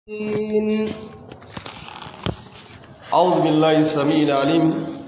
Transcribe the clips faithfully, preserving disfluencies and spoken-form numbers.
أعوذ بالله السميع العليم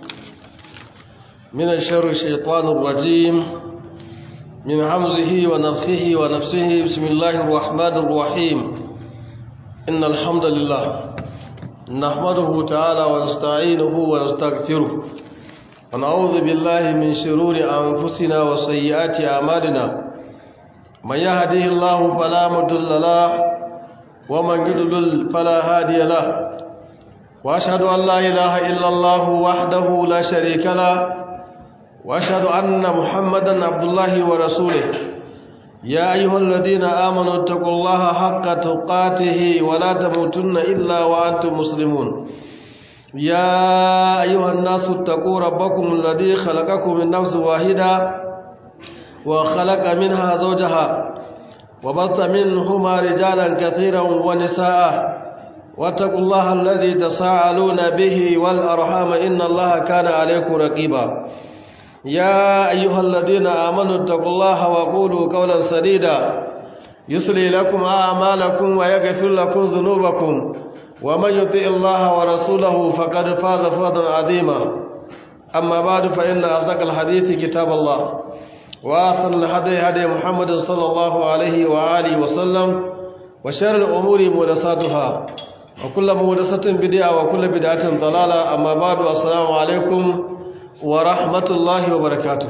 من الشر الشيطان الرجيم من همزه ونفخه ونفسه بسم الله الرحمن الرحيم إن الحمد لله نحمده تعالى ونستعينه ونستغفره ونعوذ بالله من شرور أنفسنا وسيئات أعمالنا من يهده الله فلا مضل له ومن يضلل فلا هادي له واشهد ان لا اله الا الله وحده لا شريك له واشهد ان محمدا عبد الله ورسوله يا ايها الذين امنوا اتقوا الله حق تقاته ولا تموتن الا وانتم مسلمون يا ايها الناس اتقوا ربكم الذي خلقكم من نفس واحده وخلق منها زوجها وبث منهما رجالا كثيرا ونساء واتقوا الله الذي تساءلون به والأرحام إن الله كان عليكم رقيبا يا أيها الذين آمنوا اتقوا الله وقولوا قولا سديدا يصلي لكم أعمالكم ويغفر لكم ذنوبكم ومن يطع الله ورسوله فقد فاز فوزا عظيما أما بعد فإن أصدق الحديث كتاب الله وأحسن الهدي هدي محمد صلى الله عليه وآله وسلم وشر الأمور محدثاتها وكل محدثة بدعة وكل بدعة ضلالة أما بعد السلام عليكم ورحمة الله وبركاته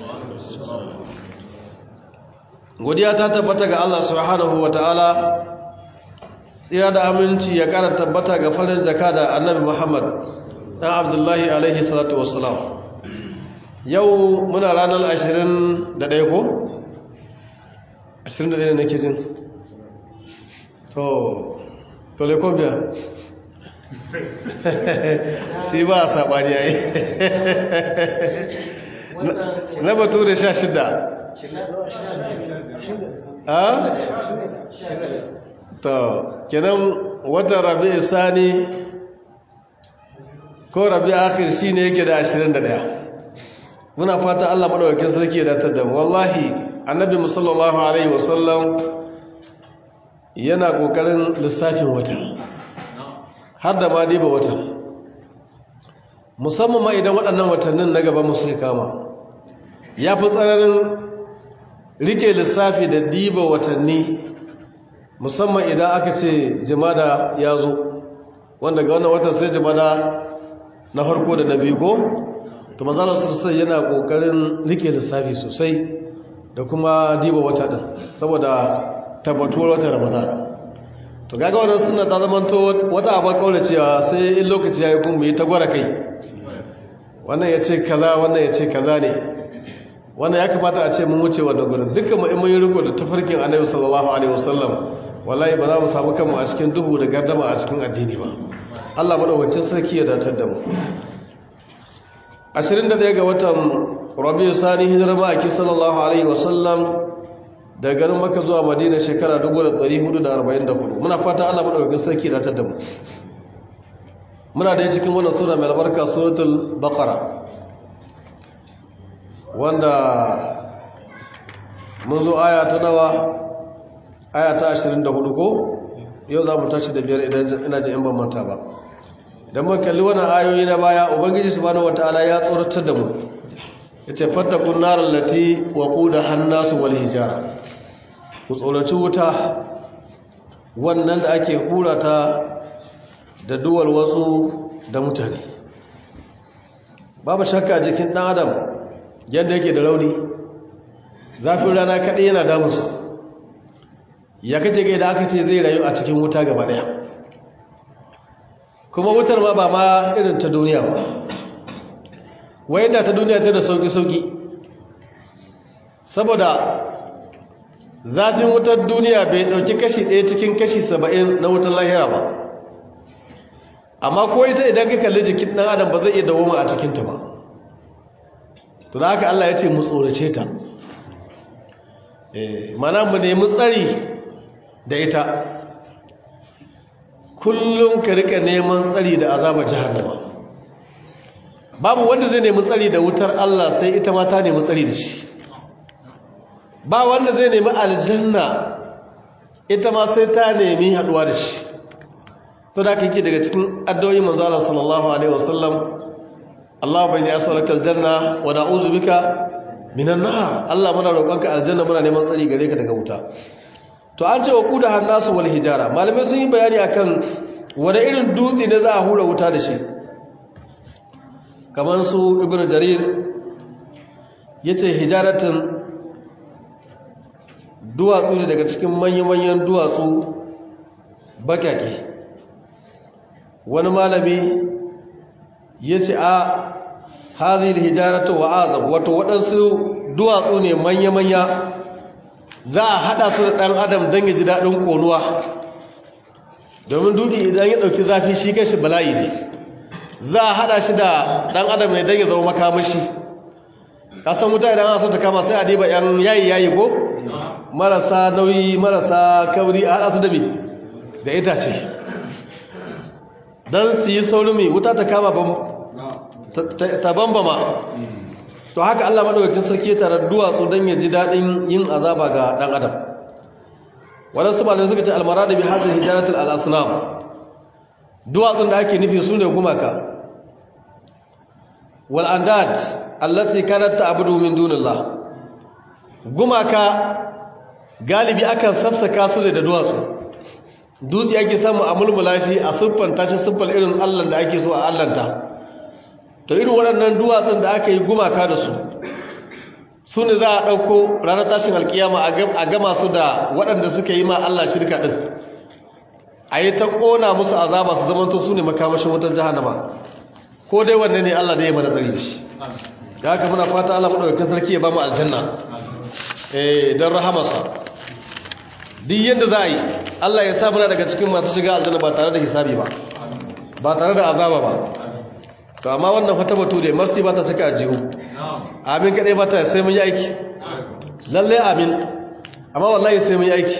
godiya ta tabbata ga Allah subhanahu wataala tsira da aminci ya kara tabbata ga farin jakada Annabi Muhammad dan Abdullahi alaihi salatu wassalam yau muna ranar ashirin da ɗaya ko? ashirin da ɗaya nake jin to tolekon biya shi ba a saɓani ya yi na batu da sha shida ha? to kenan watan rabi sani ko rabi akhir shi ne yake da ashirin da ɗaya muna fata Allah madaukakin sarki ya datar da mu wallahi annabi sallallahu alaihi wasallam yana kokarin lissafin wata har da ma diba wata musamman ma idan waɗannan watannin na gaba musu kama ya fi tsararin rike lissafi da diba watanni musamman idan aka ce jimada ya zo wanda ga wannan watan sai jimada na farko da na biyu ko to manzala sosai yana kokarin rike lissafi sosai da kuma diba wata din saboda tabbatuwar wata ramadan to kaga wannan sunna ta zamanto wata abar kaula cewa sai in lokaci yayi kun yi ta gwara kai wannan yace kaza wannan yace kaza ne wannan ya kamata a ce mun wuce wannan gurin dukkan mu in mun yi riko da tafarkin Annabi sallallahu alaihi wasallam wallahi ba za mu samu kanmu a cikin duhu da gardama a cikin addini ba Allah madaukakin sarki ya datar da mu ashirin da ɗaya ga watan rabiu sani hijirar ma'aiki sallallahu alaihi wasallam daga garin maka zuwa madina shekara dubu da ɗari hudu da arba'in da hudu muna fata Allah maɗaukakin sarki da ta damu muna da cikin wannan sura mai albarka suratul baqara wanda mun zo aya ta nawa aya ta ashirin da hudu ko yau za mu tashi da biyar idan ina jin in ban manta ba idan mun kalli wannan ayoyi na baya ubangiji subhanahu wataala ya tsoratar da mu yace fattaqun naral lati waqudaha an-nas wal hijara ku tsoraci wuta wannan da ake hura ta da duwal wasu da mutane babu shakka jikin dan adam yadda yake da rauni zafin rana kadai yana damunsa ya kace ga da aka ce zai rayu a cikin wuta gaba daya kuma wutar ma ba ma irin ta duniya ba wayanda ta duniya ta da sauki-sauki saboda zafin wutar duniya bai dauki kashi ɗaya cikin kashi saba'in na wutar lahira ba amma ko ita idan ka kalli jikin ɗan adam ba zai iya dawoma a cikinta ba to da haka Allah ya ce mu tsorace ta mana mu nemi tsari da ita kullum ka rika neman tsari da azabar jahannama babu wanda zai nemi tsari da wutar Allah sai ita ma ta nemi tsari da shi ba wanda zai nemi aljanna ita ma sai ta nemi haduwa da shi to da kake daga cikin addu'o'i manzo Allah sallallahu alaihi wasallam Allahumma inni as'aluka aljanna wa na'udzu bika minan nar Allah muna roƙonka aljanna muna neman tsari gare ka daga wuta to an ce wa quda hannasu wal hijara malamai sun yi bayani akan wani irin dutse ne za a hura wuta da shi kamar su ibnu jarir yace hijaratun duwatsu ne daga cikin manyan-manyan duwatsu bakake wani malami ya ce a hazi da hijaratu wa azab wato waɗansu duwatsu ne manya-manya za a haɗa su da ɗan adam don ya ji daɗin ƙonuwa domin dutse idan ya ɗauki zafi shi kai shi bala'i ne za a haɗa shi da ɗan adam ne don ya zama makamashi kasan wuta idan ana son ta kama sai a diba ‘yan yayi-yayi ko marasa nauyi marasa kauri a haɗa su da mi da itace don su yi saurin mai wuta ta kama ta bambama to haka Allah maɗaukakin sarki tare duwatsu don ya ji daɗin yin azaba ga ɗan adam waɗansu malamai suka ce almara da bi hajjar hijaratul al'asnam duwatsun da ake nufi su ne gumaka wal'andad allati kanat ta'budu min dunillah gumaka galibi akan sassaka su da duwatsu dutse ake samu a mulmula shi a siffanta shi siffar irin allan da ake so a allanta to irin waɗannan duwatsun da aka yi gumaka da su su ne za a ɗauko ranar tashin alkiyama a gama su da waɗanda suka yi ma allah shirka ɗin a yi ta ƙona musu azaba su zamanto su ne makamashin wutar jahannama ko dai wanne ne allah da ya mana tsari shi da haka muna fata allah maɗaukakin sarki ya ba mu aljanna don rahamarsa duk yadda za a yi Allah ya sa muna daga cikin masu shiga aljanna ba tare da hisabi ba ba tare da azaba ba to amma wannan fata batu da marsi ba ta cika ajihu amin kadai ba ta sai mun yi aiki lalle amin amma wallahi sai mun yi aiki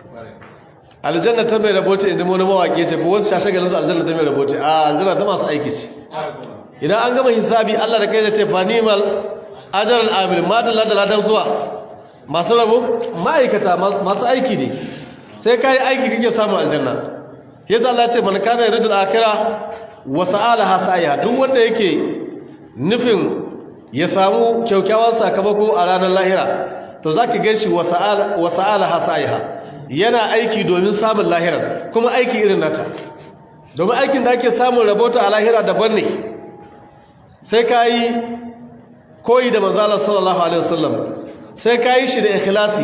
aljanna ta mai rabote inda mu mawaki ce ko wasu shashagalin aljanna ta mai rabote a aljanna ta masu aiki ce idan an gama hisabi Allah da kai zai ce fa nimal ajral amil ma dalla da ladan zuwa masu rabo ma'aikata masu aiki ne sai ka yi aiki kake samun aljanna yasa Allah ce man kana yuridul akhirah wa sa'alaha sa'iha duk wanda yake nufin ya samu kyaukyawan sakamako a ranar lahira to zaki ganshi wa sa'al wa sa'alaha sa'iha yana aiki domin samun lahira kuma aiki irin nata domin aikin da ake samun rabota a lahira daban ne sai ka yi koyi da manzo Allah sallallahu alaihi wasallam sai ka yi shi da ikhlasi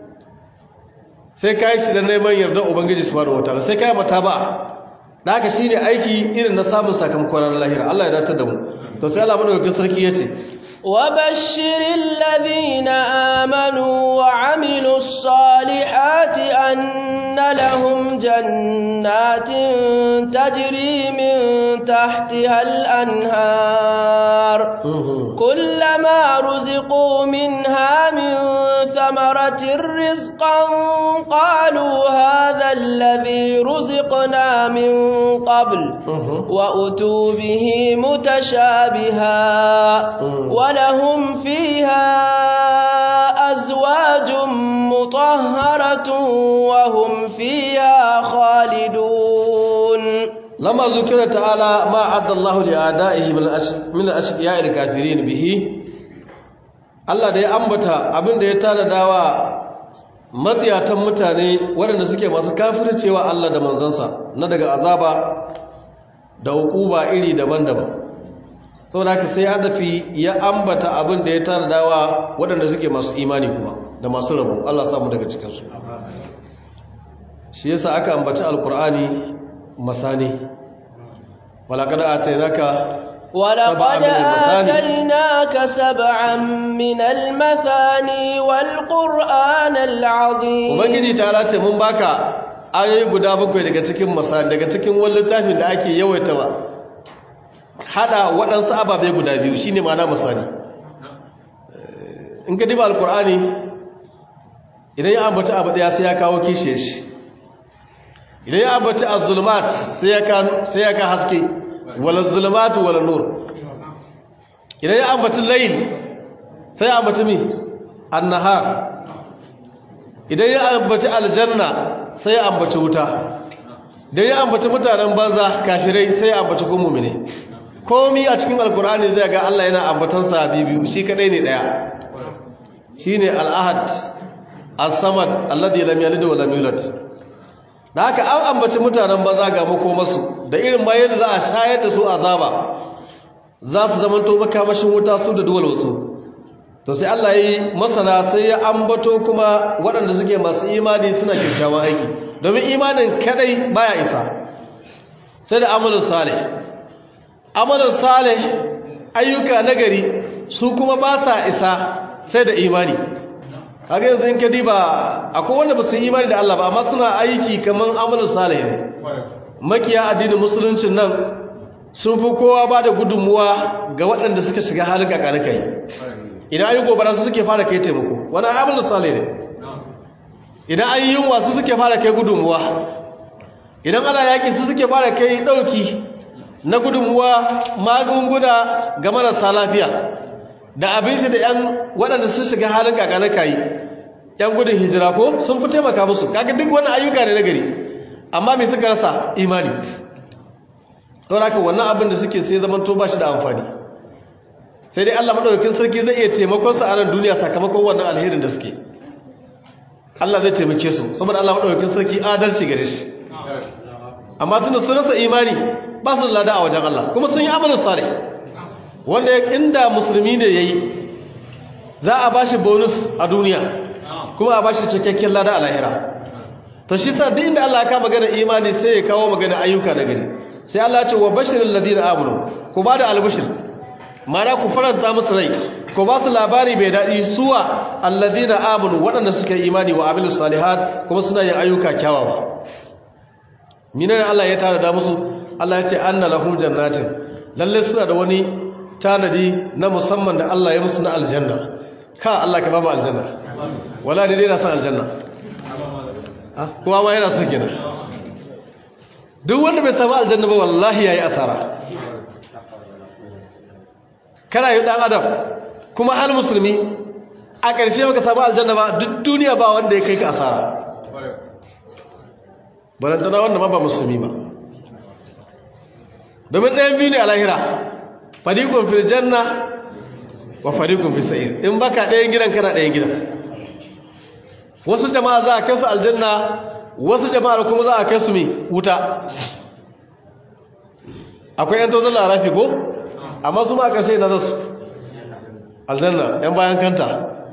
sai ka yi shi da neman yarda ubangiji subhanahu wataala sai ka yi mata ba da haka shine aiki irin na samun sakamakon ranar lahira Allah ya datar da mu to sai Allah madaukakin sarki yace wa bashiril ladina amanu wa amilus salihati anna lahum jannatin tajri min tahtiha al-anhar kullama ruziqu minha min thamaratir rizqan qalu hadha alladhi ruziqna min qabl wa utu bihi mutashabiha ولهم فيها أزواج مطهرة وهم فيها خالدون لما ذكر تعالى ما عد الله لأعدائه من الأشقياء الكافرين به Allah da ya ambata abin da ya tanadawa matsiyatan mutane waɗanda suke masu kafircewa Allah da manzansa na daga azaba da hukuma iri daban-daban saboda haka sai adafi ya ambata abin da ya tanadawa waɗanda suke masu imani kuma da masu rabo Allah samu daga cikinsu shi yasa aka ambaci alkur'ani masani walaqad atainaka ولقد آتيناك سبعا من المثاني والقرآن العظيم ubangiji ta ce mun baka ayoyi guda bakwai daga cikin masani daga cikin wani littafin da ake yawaita ba hada waɗansu ababe guda biyu shine ma'ana misali in ka diba alkur'ani idan ya ambaci abu daya sai ya kawo kishe shi idan ya ambaci az-zulumat sai ya ka sai ya ka haske wala zulumatu wala nur idan ya ambaci layl sai ya ambaci mi an-nahar idan ya ambaci aljanna sai ya ambaci wuta da ya ambaci mutanen banza kafirai sai ya ambaci ko mu'mine komi a cikin alkur'ani zai ga Allah yana ambatan sa biyu shi kadai ne daya shine al-ahad as-samad alladhi lam yalid wa lam yulad da haka an ambaci mutanen banza ga makomasu da irin bayan da za a shayar da su azaba za su zamanto makamashin wuta su da duwal wasu to sai Allah yi masana sai ya ambato kuma waɗanda suke masu imani suna kyakkyawan aiki domin imanin kadai baya isa sai da amalin salih amalin salih ayyuka nagari su kuma ba sa isa sai da imani kaga yanzu in ka diba akwai wanda ba su yi imani da Allah ba amma suna aiki kaman amalin salih ne makiya addinin musuluncin nan sun fi kowa ba da gudunmuwa ga waɗanda suka shiga halin kakanikai idan ayi gobara su suke fara kai taimako wani amalin salih ne idan ayi yunwa su suke fara kai gudunmuwa idan ana yaƙi su suke fara kai ɗauki na gudunmuwa magunguna ga marasa lafiya da abinci da ‘yan waɗanda sun shiga halin kakana kayi ‘yan gudun hijira ko sun fi taimaka musu kaga duk wani ayyuka ne na gari amma mai suka rasa imani sauraka wannan abin da suke sai zaman to ba shi da amfani sai dai Allah maɗaukakin sarki zai iya taimakonsa a nan duniya sakamakon wannan alherin da suke Allah zai taimake su saboda Allah maɗaukakin sarki adalci gare shi amma tunda sun rasa imani ba su da lada a wajen Allah kuma sun yi amalin salih wanda inda musulmi ne yayi za a bashi bonus a duniya kuma a bashi cikakken lada a lahira to shi sa duk inda Allah ya kama magana imani sai ya kawo magana ayyuka na gari sai Allah ya ce wa bashiril ladina amanu ku ba da albishir mana ku faranta musu rai ku ba su labari mai daɗi suwa alladina amanu waɗanda suka yi imani wa amilus salihat kuma suna yin ayyuka kyawawa minan Allah ya tada musu Allah ya ce anna lahum jannatin lalle suna da wani tanadi na musamman da Allah ya musu na aljanna ka Allah ka ba mu aljanna wala dai na san aljanna kowa ma yana son kenan duk wanda bai samu aljanna ba wallahi yayi asara kana yi dan adam kuma har musulmi a ƙarshe baka samu aljanna ba duk duniya ba wanda ya kai ka asara barantana wanda ma ba musulmi ba domin ɗayan biyu ne a lahira fariqun fil janna wa fariqun fis sa'ir in baka ɗayan gidan kana ɗayan gidan wasu jama'a za a kai su aljanna wasu jama'ar kuma za a kai su mi wuta akwai yan tozon larafi ko amma su ma ƙarshe na zasu aljanna yan bayan kanta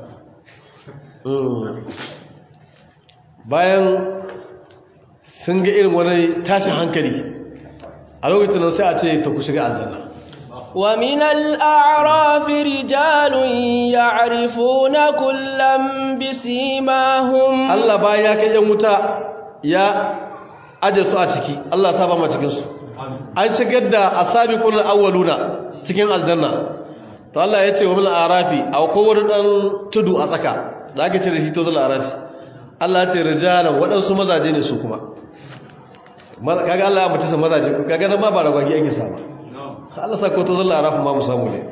bayan sun ga irin wani tashin hankali a lokacin sai a ce ta ku shiga aljanna ومن الأعراف رجال يعرفون كلا بسيماهم الله بايا كي يموتا يا أجسوا أتكي الله سابا ما تكنسوا an shigar da asabiqul awwaluna cikin aljanna to Allah ya ce wa bil arafi aw kowar dan tudu a tsaka zaka ce da shi to zul arafi Allah ya ce rijalan wadansu mazaje ne su kuma kaga Allah ya mutu su mazaje kaga nan ma ba ragwagi ake sa ba Allah sa ko to zul arafi ma mu samu ne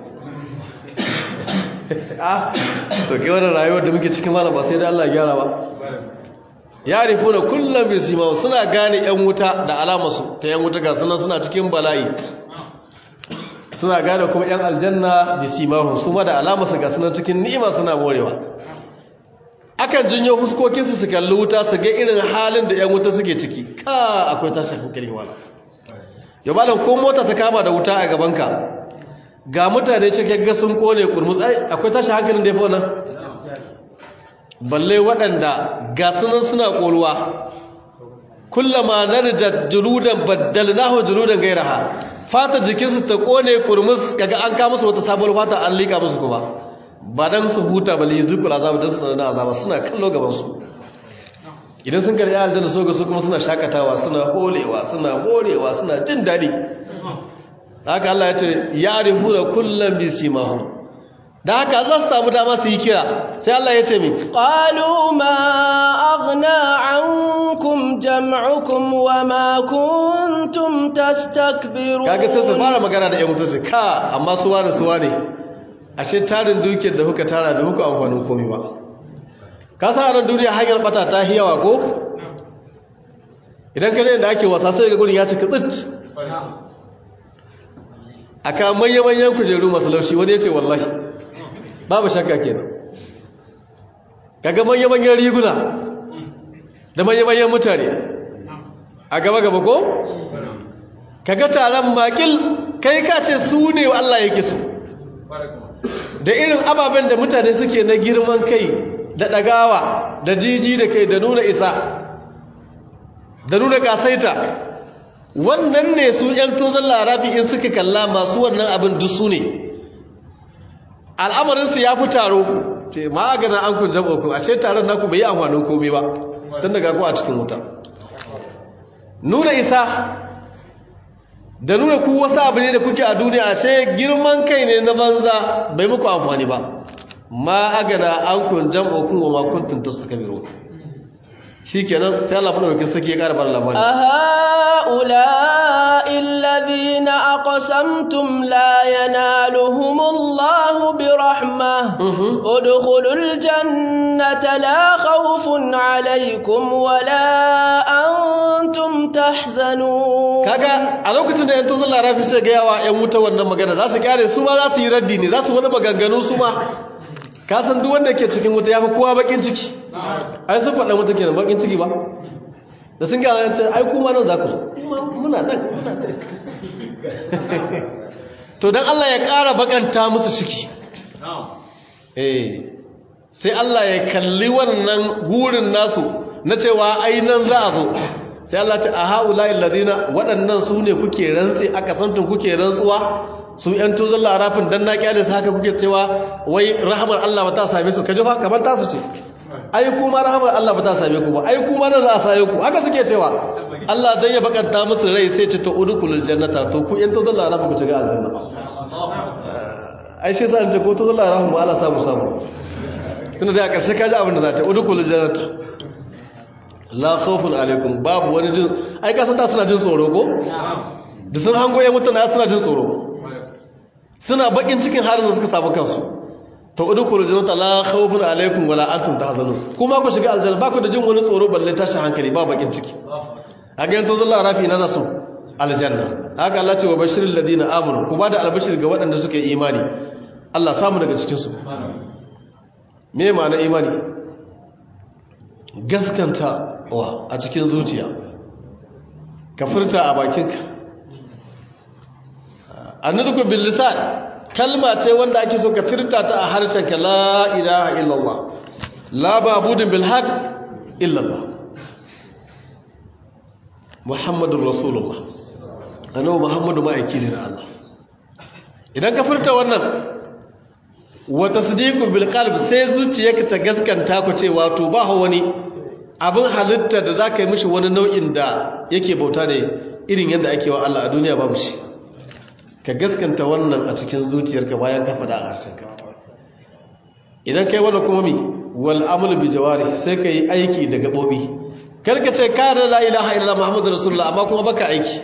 ah to ke wannan rayuwar da muke cikin malam ba sai da Allah ya gyara ba yarifuna kullum bisimahu suna gane yan wuta da alamarsu ta yan wuta ga sunan suna cikin bala'i suna gane kuma yan aljanna bisimahu su ma da alamarsu ga sunan cikin ni'ima suna morewa akan jinyo fuskokinsu su kalli wuta su ga irin halin da yan wuta suke ciki ka akwai tashin hankali wala yau malam ko mota ta kama da wuta a gabanka ga mutane cikin ga sun kone kurmus akwai tashin hankalin da ya fi wannan balle waɗanda ga sunan suna ƙoluwa kullama narjat juludan baddalnahu juludan gairaha fata jikinsu ta ƙone kurmus kaga an ka musu wata sabuwar fata an liƙa musu kuma ba dan su huta balle yuzukul azab dan su na azaba suna kallo gaban su idan sun karya aljanna so ga su kuma suna shakatawa suna holewa suna morewa suna jin daɗi haka Allah ya ce ya'rifuna kullam bisimahum da haka za su samu dama su yi kira sai Allah ya ce mi qalu ma aghna ankum jam'ukum wa ma kuntum tastakbirun kaga sai su fara magana da ƴan mutunci ka amma su wani su wani ashe tarin dukiyar da kuka tara da kuka amfanin komai ba ka sa ran duniya hanyar bata ta hiyawa ko idan ka je inda ake wasa sai ga gurin ya cika tsit aka manya-manyan kujeru masu laushi wani ya ce wallahi babu shakka kenan kaga manya-manyan riguna da manya-manyan mutane a gaba-gaba ko kaga taron makil kai ka ce su ne Allah yake so da irin ababen da mutane suke na girman kai da ɗagawa da jiji da kai da nuna isa da nuna kasaita wannan ne su ‘yan tozon larabi in suka kalla masu wannan abin dusu ne al'amarinsu ya fi taro ce ma gana an kun jam'a ku a ce taron naku bai yi amfanin komai ba tun daga ku a cikin wuta nuna isa da nuna ku wasu abu ne da kuke a duniya a ce girman kai ne na banza bai muku amfani ba ma agana an kun jam'a ku wa makuntun ta suka biro shi kenan sai Allah fana wakil sake ya ƙara bar labari a ha'ula illazina aqsamtum la yanaluhumullahu bi rahma udkhulul jannata la khawfun alaykum wa la antum tahzanun kaga a lokacin da yan tozon larafi sai ga yawa yan wuta wannan magana za su kare su ma za su yi raddi ne za su wani maganganu su ma ka san duk wanda ke cikin wuta ya fi kowa bakin ciki ai sun faɗa mutu kenan bakin ciki ba da sun gaya yanci ai kuma nan za ku muna nan muna nan to don Allah ya ƙara bakanta musu ciki eh sai Allah ya kalli wannan gurin nasu na cewa ai nan za a zo sai Allah ce a haula illazina waɗannan su ne kuke rantsi aka santun kuke rantsuwa su ‘yan tuzon larafin don na ƙyale su haka kuke cewa wai rahamar Allah ba ta same su kaji ba kamar tasu ce ai kuma rahamar Allah ba ta same ku ba ai kuma na za a same ku haka suke cewa Allah don ya bakanta musu rai sai ce ta udukulul jannata to ku ‘yan tuzon larafin ku shiga aljanna ai shi sa ce ko tuzon larafin ba Allah samu samu tunda da a ƙarshe kaji abin da za ta udukulul jannata la khawfun alaikum babu wani jin ai ka san ta suna jin tsoro ko da sun hango ‘yan mutane suna jin tsoro suna bakin cikin harin da suka samu kansu to udkhulul jannata la khawfun alaykum wala antum tahzanun kuma ku shiga aljanna ba ku da jin wani tsoro balle tashi hankali ba bakin ciki haka yanzu Allah rafi na zasu aljanna haka Allah ce wa bashiril ladina amanu ku bada albashir ga waɗanda suka yi imani Allah samu daga cikin su me ma'ana imani gaskanta wa a cikin zuciya ka furta a bakinka annadku bil lisan kalma ce wanda ake so ka firta ta a harshen ka la ilaha illallah la babudun bil haq illallah muhammadur rasulullah annabi muhammadu ma'aiki ne na Allah idan ka furta wannan wa tasdiqu bil qalb sai zuciyarka ta gaskanta ku cewa to ba wani abin halitta da zaka yi mishi wani nau'in da yake bauta ne irin yadda ake wa Allah a duniya babu shi ka gaskanta wannan a cikin zuciyarka bayan ka faɗa a harshenka idan kai wannan kuma mi wal amalu bi jawari sai ka yi aiki da gabobi karka ce ka da la ilaha illallah muhammadur rasulullah amma kuma baka aiki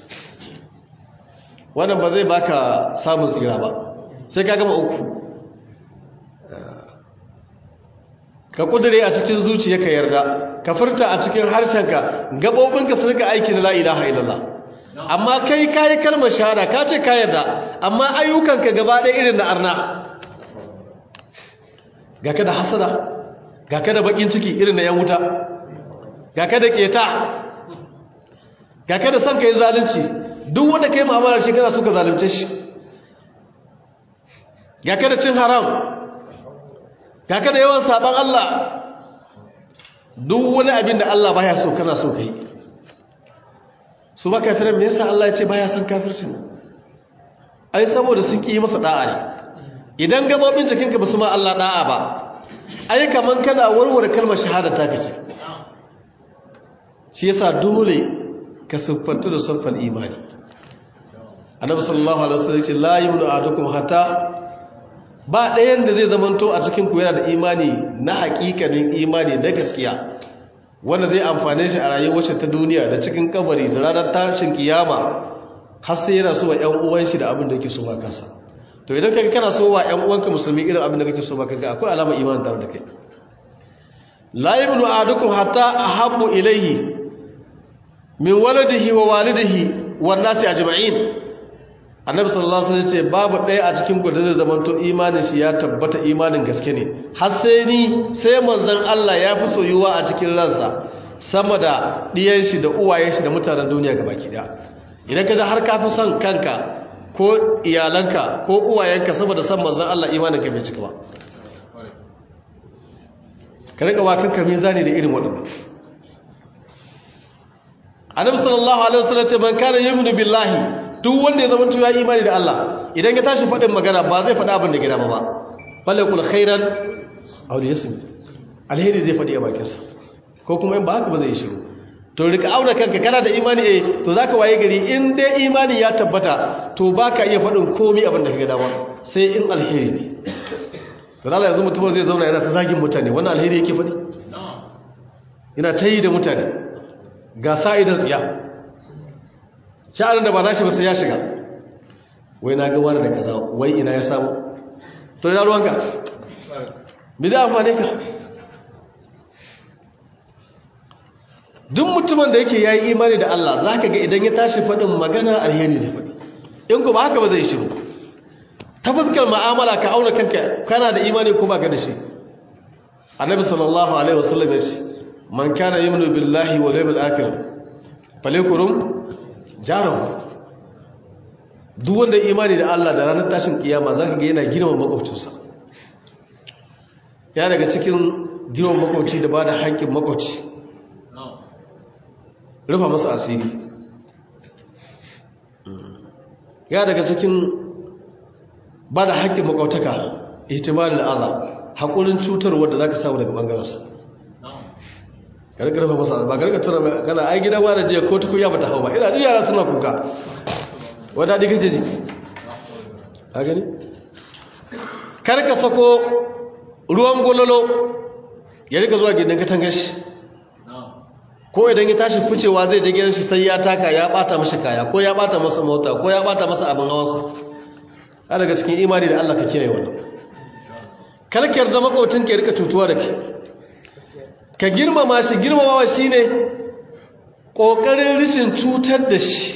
wannan ba zai baka samun tsira ba sai ka gama uku ka kudure a cikin zuciyarka yarda ka furta a cikin harshenka gabobinka su rika aiki na la ilaha illallah amma kai kayi kalmar shahada ka ce ka yarda amma ayyukanka gaba ɗaya irin na arna ga ka da hasada ga ka da bakin ciki irin na yan wuta ga ka da keta ga ka da son ka yi zalunci duk wanda ka yi ma'amalar shi kana so ka zalunce shi ga ka da cin haram ga ka da yawan saban Allah duk wani abin da Allah baya so kana so ka yi su ba kafiran me yasa Allah ya ce baya son kafircin ai saboda sun ki yi masa da'a ne idan gabobin cikinka ba su ma Allah da'a ba ai kaman kana warware kalmar shahada ta kace shi yasa dole ka siffanta da siffar imani annabi sallallahu alaihi wasallam ya ce la yumnu ahadukum hatta ba ɗayan da zai zamanto a cikin ku yana da imani na haƙiƙanin imani na gaskiya wanda zai amfane shi a rayuwar ta duniya da cikin kabari da ranar tashin kiyama har sai yana so wa ƴan uwan shi da abin da yake so ma kansa to idan kaga kana so wa ƴan uwanka musulmi irin abin da kake so ma kanka akwai alamar imani tare da kai la yumnu ahadukum hatta ahabbu ilayhi min waladihi wa walidihi wan nasi ajma'in annabi sallallahu alaihi wasallam ce babu ɗaya a cikin ku da zai zamanto imanin shi ya tabbata imanin gaske ne har sai ni sai manzon Allah ya fi soyuwa a cikin ransa sama da diyan shi da uwayen shi da mutanen duniya gabaki daya idan ka ji har ka fi son kanka ko iyalanka ko uwayenka sama da san manzon Allah imanin ka bai cika ba ka rika wa kanka mizani da irin waɗannan annabi sallallahu alaihi wasallam ce man kana yu'minu billahi duk wanda ya zama ya imani da Allah idan ya tashi faɗin magana ba zai faɗi abin da gida ba falakul khairan aw liyasmut alheri zai faɗi a bakinsa ko kuma in ba haka ba zai shiru to rika auna kanka kana da imani eh to zaka waye gari in dai imani ya tabbata to baka iya faɗin komai abin da kaga dama sai in alheri ne to Allah yanzu mutum zai zauna yana ta zagin mutane wannan alheri yake faɗi yana tayi da mutane ga sa'idan tsiya sha'anin da ba nashi ba sai ya shiga wai na ga wani da kaza wai ina ya samu to ina ruwanka me zai amfane ka duk mutumin da yake yayi imani da Allah zaka ga idan ya tashi faɗin magana alheri zai faɗi in kuma haka ba zai shiru ta fuskar mu'amala ka auna kanka kana da imani ko baka da shi annabi sallallahu alaihi wasallam ya ce man kana yu'minu billahi wal yawmil akhir falyakurum jarahu duk wanda imani da Allah da ranar tashin kiyama zaka ga yana girman makwabcinsa ya daga cikin girman makwabci da bada haƙƙin makwabci rufa masa asiri ya daga cikin bada haƙƙin makwabtaka ihtimalul aza hakurin cutarwa da zaka samu daga bangarensa ka rika rufa masa ba ka rika tura kana ai gida ba da jiya ko tukunya bata hau ba ina duk yara suna kuka wanda dai kaje ji ka gani kar ka sako ruwan gololo ya rika zuwa gidan katangar shi ko idan ya tashi ficewa zai je gidan shi sai ya taka ya bata masa kaya ko ya bata masa mota ko ya bata masa abin hawansa a daga cikin imani da Allah ka kiyaye wannan kalkiyar da makautin ka rika cutuwa da kai ka girmama shi girmamawa shine kokarin rishin cutar da shi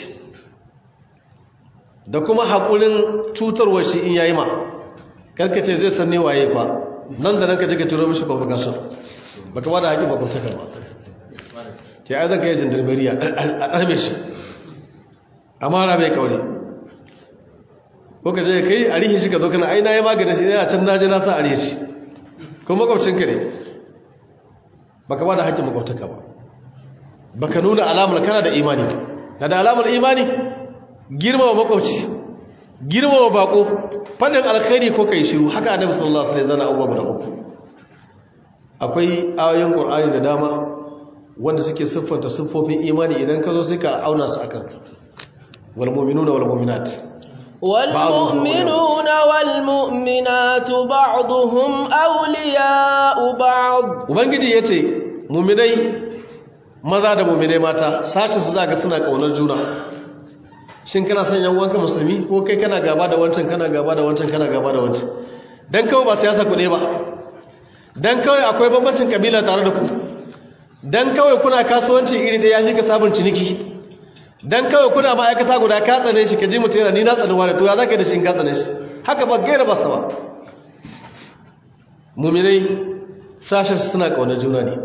da kuma haƙurin cutarwa shi in yayi ma karkace zai san ne waye fa nan da nan ka je ka turo mishi convocation baka ba da haƙi ba ko ta karba ke ai zan kai jandarmeriya a ɗarbe shi amara bai kaure ko ka je kai a rihe shi ka zo kana ai na yi maganin shi yana can naje na sa a rihe shi ko makwabcinka ne baka ba da haƙƙin makwabtaka ba baka nuna alamar kana da imani na da alamar imani girmama makwabci girmama bako fadin alkhairi ko kai shiru haka annabi sallallahu alaihi wasallam abubuwa guda uku akwai ayoyin qur'ani da dama wanda suke siffanta siffofin imani idan ka zo sai ka auna su akan wal mu'minuna wal mu'minat wal mu'minuna wal mu'minatu ba'dhum awliya'u ba'd ubangiji yace mu'minai maza da mu'minai mata sashi su zaka suna kaunar juna shin kana son yan uwanka musulmi ko kai kana gaba da wancan kana gaba da wancan kana gaba da wancan dan kawai ba siyasa ku ne ba dan kawai akwai bambancin kabila tare da ku dan kawai kuna kasuwanci iri da yafi ka sabon ciniki dan kawai kuna ma'aikata guda ka tsane shi ka ji mutum yana ni na tsanuwa da to ya zaka da shi in ka tsane shi haka ba gaira ba sa ba mu'minai sashen suna kauna juna ne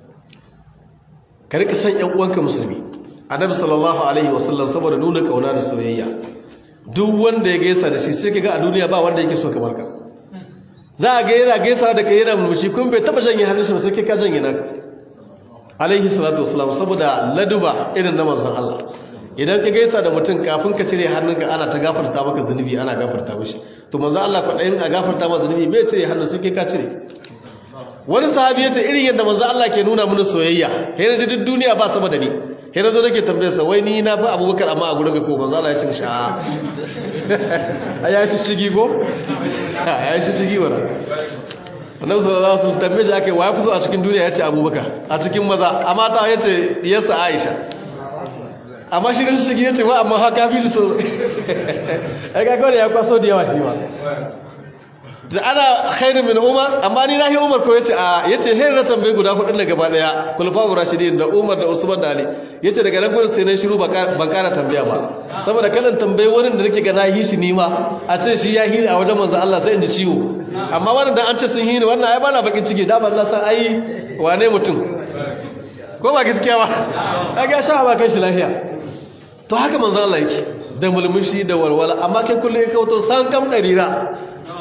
ka rika san yan uwanka musulmi annabi sallallahu alaihi wasallam saboda nuna kauna da soyayya duk wanda ya gaisa da shi sai kaga a duniya ba wanda yake so kamar ka za a ga yana gaisa da kai yana murmushi kun bai taba janye hannun shi sai kai ka janye naka alaihi salatu wasallam saboda laduba irin na manzon Allah idan ka gaisa da mutum kafin ka cire hannunka ana ta gafarta maka zunubi ana gafarta mishi to manzon Allah kwadayin a gafarta maka zunubi bai cire hannun sai kai ka cire wani sahabi ya ce irin yadda manzon Allah ke nuna mana soyayya sai da duk duniya ba sama da ni sai na zo nake tambayarsa wai ni na fi abubakar amma a gurin ga ko manzo Allah ya ce mishi a a ya shi shigi ko a ya shi shigi wala annabi sallallahu alaihi wasallam tambaye shi ake wa fi so a cikin duniya yace abubakar a cikin maza amma ta yace diyarsa Aisha amma shi ran shigi yace wa amma ha kafi so ai ga gore ya kwaso da yawa shi ma da ana khairu min Umar amma ni nahi Umar ko yace a yace hayar na tambaye guda hudun da gaba daya khulafa'ur rashidin da Umar da Usman da Ali yace daga nan gurin sai na shiru ban kara tambaya ba saboda kalan tambaye wurin da nake ga nahi shi nima a ce shi ya hini a wajen manzo Allah sai in ji ciwo amma wannan dan an ce sun hini wannan ai bana bakin ciki da Allah san ai wane mutum ko ba gaskiya ba kaga sha ba kan shi lafiya to haka manzo Allah yake da mulmushi da walwala amma kai kullu ya kauto san kam darira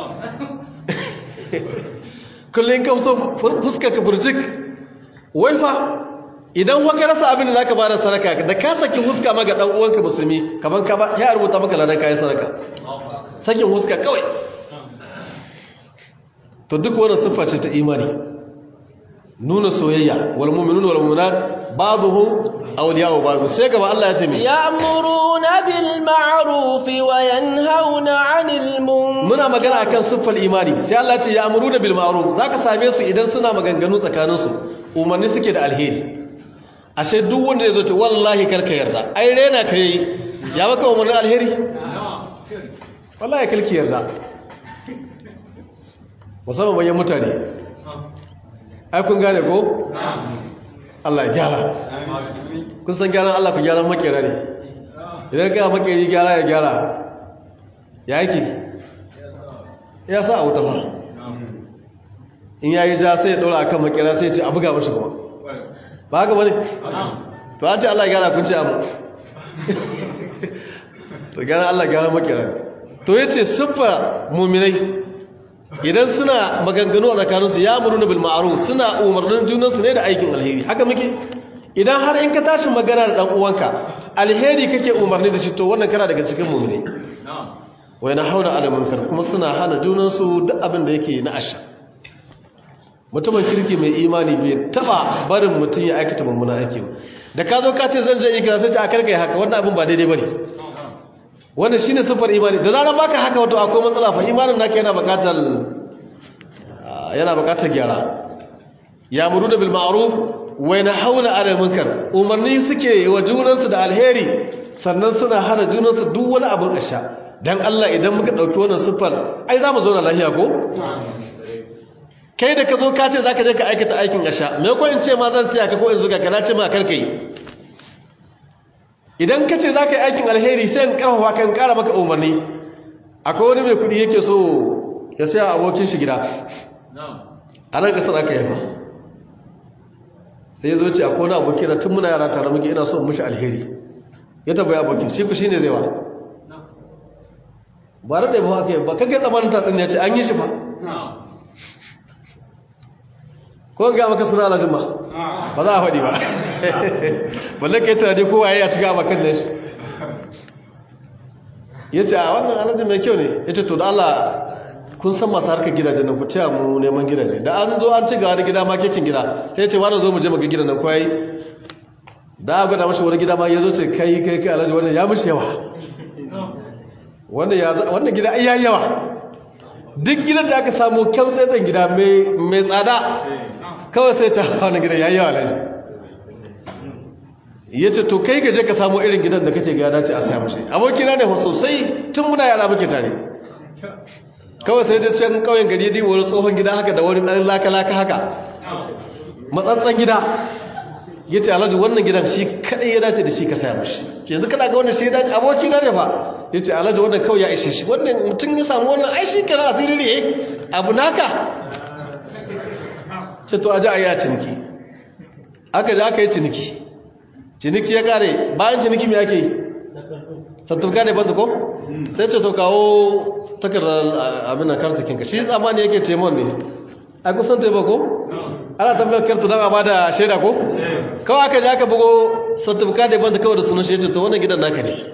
kullum ka fuska ka burjik wai fa idan waka rasa abin da zaka bada sadaka da ka saki huska ma ga dan uwanka musulmi kaman ka ba ya rubuta maka ladan kai sadaka sakin huska kawai to duk wannan sifa ce ta imani nuna soyayya wal mu'minuna wal mu'minat ba'dhum awliya'u ba'd sai gaba Allah ya ce me ya'muruna bil ma'ruf wa yanhauna 'anil munkar muna magana akan siffar imani sai Allah ya ce ya'muruna bil ma'ruf zaka same su idan suna maganganu tsakanin su umarni suke da alheri ashe duk wanda yazo ce wallahi karka yarda ai rena kai ya maka umarnin alheri wallahi kalki yarda musamman bayan mutane ai kun gane ko Allah ya gyara kun san gyaran Allah ku gyaran makera ne idan ka makeri gyara ya gyara ya yake ya sa a wuta ba in ya yi ja sai ya ɗora a kan makera sai ya ce a buga mashi kuma ba haka ba ne to an ce Allah gyara kun ce abu to gyaran Allah gyara makera to ya ce siffa muminai idan suna maganganu a tsakaninsu ya muru na bilma'aru suna umarnin junansu ne da aikin alheri haka muke idan har in ka tashi magana da ɗan uwanka alheri kake umarni da shi to wannan kana daga cikin muminai wai na hauna alamunkar kuma suna hana junansu duk abin da yake na asha mutumin kirki mai imani bai taba barin mutum ya aikata mummuna aiki ba da ka zo ka ce zan je ikira sai ta akarkai haka wannan abin ba daidai bane wannan shine sifar imani da zaran baka haka wato akwai matsala fa imanin naka yana buƙatar yana buƙatar gyara ya muruna bil ma'ruf wa yanhauna 'anil munkar umarni suke wa junansu da alheri sannan suna hana junansu duk wani abin asha dan Allah idan muka dauki wannan sifar ai zamu zauna lafiya ko kai da ka zo ka ce zaka je ka aikata aikin asha me ko in ce ma zan tsaya ka ko in zuga ka na ce ma karka yi idan ka ce zaka yi aikin alheri sai in karfafa kan kara maka umarni akwai wani mai kudi yake so ya saya abokin shi gida a nan kasar aka yi sai ya zo ce akwai wani abokin na tun muna yara tare muke ina so in mushi alheri ya tabbaya abokin shi ku shine zai wa ba da ɗaya ba haka yi ba kakai tsamanin tatsin ya ce an yi shi fa ko ga maka suna alajin ba ba za a faɗi ba balle kai tunani kowa ya shiga abokan da shi ya ce a wannan alajin mai kyau ne ya ce to da Allah kun san masu harkar gidajen nan ku taya mu neman gidaje da an zo an ci ga wani gida ma kekin gida sai ya ce wani zo mu je maka gidan nan kwayi da a gwada mashi wani gida ma ya zo ce kai kai kai alhaji wannan ya mushi yawa wannan gida ai yayi yawa duk gidan da aka samu kyau tsaitsan gida mai tsada kawai sai ta wannan gidan yayi yawa alhaji ya ce to kai gaje ka samu irin gidan da kake ga dace a saya mashi abokina ne sosai tun muna yara muke tare kawai sai da can kauyen gari dai wani tsohon gida haka da wani ɗan laka-laka haka matsatsan gida ya ce alhaji wannan gidan shi kaɗai ya dace da shi ka saya mashi yanzu kana ga wannan shi ya dace aboki na ne ba ya ce alhaji wannan kawai ya ishe shi wannan mutum ya samu wannan ai shi kana asiri ne abu naka ce to aji a yi a ciniki aka da aka yi ciniki ciniki ya kare bayan ciniki mai ake yi sattuka ne banzu ko sai ce to kawo takardar abin da kartikinka shi tsammani yake taimon ne a kusan taimako ana tambayar kartu don a ba da shaida ko kawai aka ji aka bugo sattuka ne banzu kawai da sunan shi ya ce to wannan gidan naka ne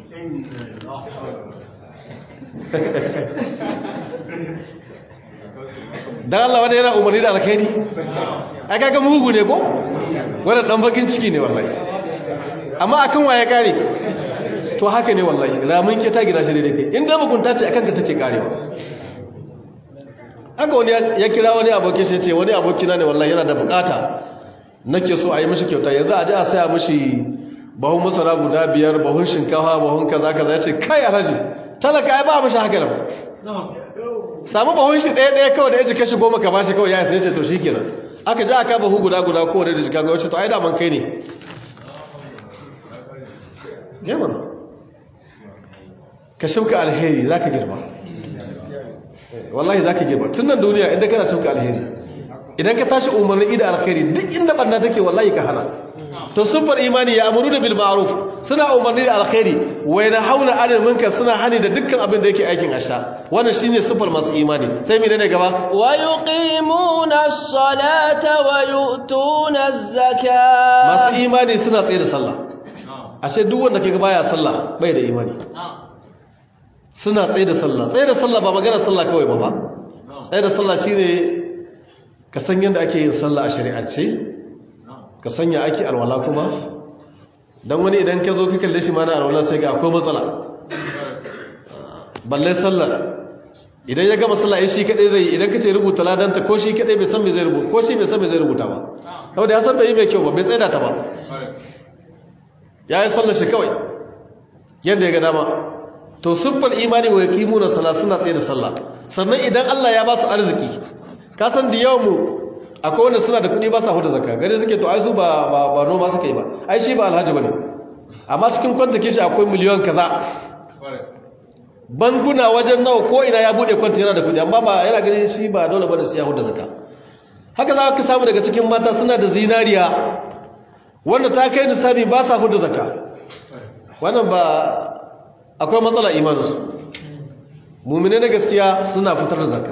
don Allah wani yana umarni da alkhairi a kaga mugu ne ko wadda dan bakin ciki ne wallahi amma akan waye kare to haka ne wallahi ramin ke ta gina shi da kai inda mugunta ce akan ka take karewa haka wani ya kira wani abokin shi ce wani abokina ne wallahi yana da bukata nake so a yi mishi kyauta yanzu a je a saya mishi bahun masara guda biyar bahun shinkafa bahun kaza kaza ya ce kai alhaji talaka ai ba mishi haka nan samu bahun shi ɗaya ɗaya kawai da ya jika shi goma ka bashi kawai ya sai ce to shi kenan aka ji aka bahu guda guda kowane da jika ga wacce to ai daman kai ne yaman ka shimka alheri za ka girma wallahi za ka girma tun nan duniya inda kana shimka alheri idan ka tashi umarni da alheri duk inda ɓanna take wallahi ka hana to sunfar imani ya amuru da bil ma'ruf suna umarni da alkhairi wai na hauna anil munkar suna hani da dukkan abin da yake aikin asha wannan shine sunfar masu imani sai menene gaba wa yuqimuna as-salata wa yu'tuna az-zakata masu imani suna tsaye da sallah ashe duk wanda kaga baya sallah bai da imani suna tsaye da sallah tsaye da sallah ba magana sallah kawai ba ba tsaye da sallah shine ka san yadda ake yin sallah a shari'ance ka sanya ake alwala kuma don wani idan ka zo ka kalle shi mana alwala sai ga akwai matsala balle sallar idan ya gama sallah shi kadai zai idan ka ce rubuta ladanta ko shi kadai bai san me zai rubuta ko shi bai san me zai rubuta ba saboda ya san bai yi mai kyau ba bai tsaida ta ba ya yi sallar shi kawai yadda ya ga dama to sunfar imani wa yaqimuna salat suna tsaye da sallah sannan idan Allah ya ba su arziki ka san da yawan mu akwai wanda suna da kuɗi ba sa huda zakka gare suke to ai su ba ba, ba noma suka yi ba ai shi ba alhaji bane amma cikin kwanta kishi akwai miliyon kaza bankuna wajen nawa ko ina ya bude kwanta yana da kuɗi amma ba yana ganin shi ba dole bane sai ya huda zakka haka za ka samu daga cikin mata suna da zinariya wanda ta kai nisabi ba sa huda zakka wannan ba akwai matsala imaninsu mu'mine na gaskiya suna fitar da zakka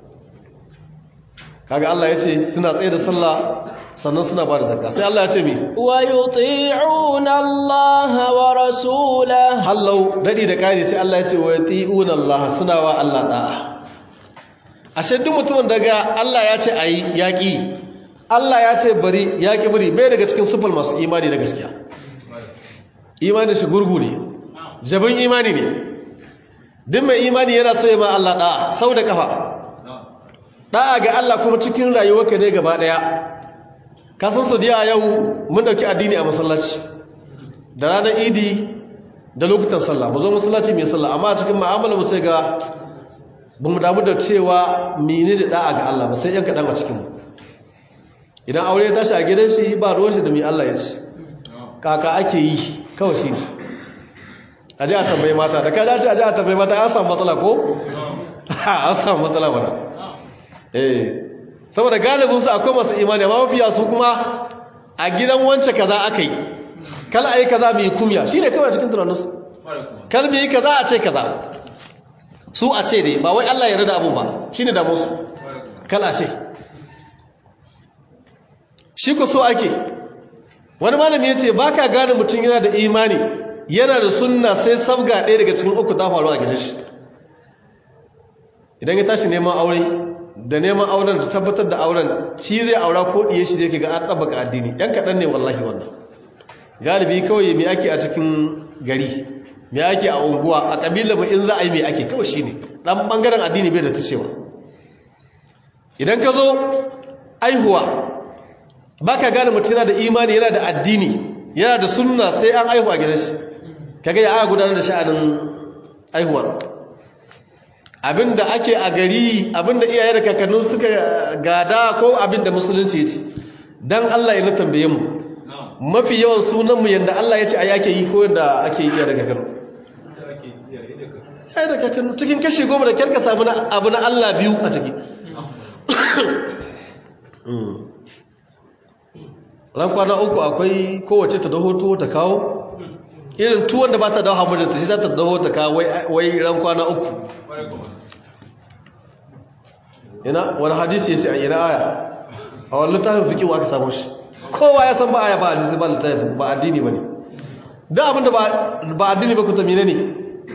kaga Allah ya ce suna tsaye da sallah sannan suna ba da zakka sai Allah ya ce mi wa yuti'una Allah wa rasulahu hallau dadi da kai sai Allah ya ce wa yuti'una Allah suna wa Allah da'a ashe duk mutumin daga Allah ya ce ayi yaki Allah ya ce bari yaki bari bai daga cikin sufal masu imani da gaskiya imanin shi gurgu ne jabin imani ne duk mai imani yana so ya ma Allah da'a sau da kafa da'a ga Allah kuma cikin rayuwarka ne gaba daya ka san su diya yau mun dauki addini a masallaci da ranar idi da lokutan sallah mu zo masallaci mai sallah amma cikin mu'amala mu sai ga bamu damu da cewa mene da da'a ga Allah ba sai yan kadan a cikin mu idan aure ya tashi a gidan shi ba ruwan shi da mai Allah ya ce kaka ake yi kawai shi a ji a tambayi mata da ka dace a ji a tambayi mata an samu matsala ko an samu matsala ba eh saboda galibinsu akwai masu imani amma mafiya su kuma a gidan wance kaza aka yi kala ai kaza mai kumya shi ne kawai cikin tunaninsu kal mai kaza a ce kaza su a ce dai ba wai Allah ya rada abu ba shi ne damusu kala ce shi ku so ake wani malami ya ce ba ka gane mutum yana da imani yana da sunna sai sabga ɗaya daga cikin uku ta faru a gidan shi idan ya tashi neman aure da neman auren da tabbatar da auren shi zai aura ko ɗiye shi da yake ga an ɗabbaka addini ‘yan kaɗan ne wallahi wannan galibi kawai mai ake a cikin gari mai ake a unguwa a ƙabilar mu in za a yi mai ake kawai shi ne ɗan ɓangaren addini bai da ta cewa idan ka zo aihuwa ba ka gane mutum yana da imani yana da addini yana da sunna sai an aihu a gidan shi kaga ya aka gudanar da sha'anin aihuwa abinda ake a gari abinda iyaye da kakannu suka gada ko abinda musulunci ya ce dan Allah ya tambaye mu mafi yawan sunan mu yanda Allah ya ce a yake yi ko yanda ake yi da kakannu ai da kakannu cikin kashi goma da kyarka samu abu na Allah biyu a ciki ran kwana uku akwai kowace ta daho tuwo ta kawo irin tuwon da ba ta dawo hamadu ta shi za ta daho ta kawo wai ran kwana uku ina wani hadisi ya ce a ina aya a wani littafin fikin wa aka samu shi kowa ya san ba aya ba hadisi ba littafin ba addini ba ne da abinda ba addini ba kuta mine ne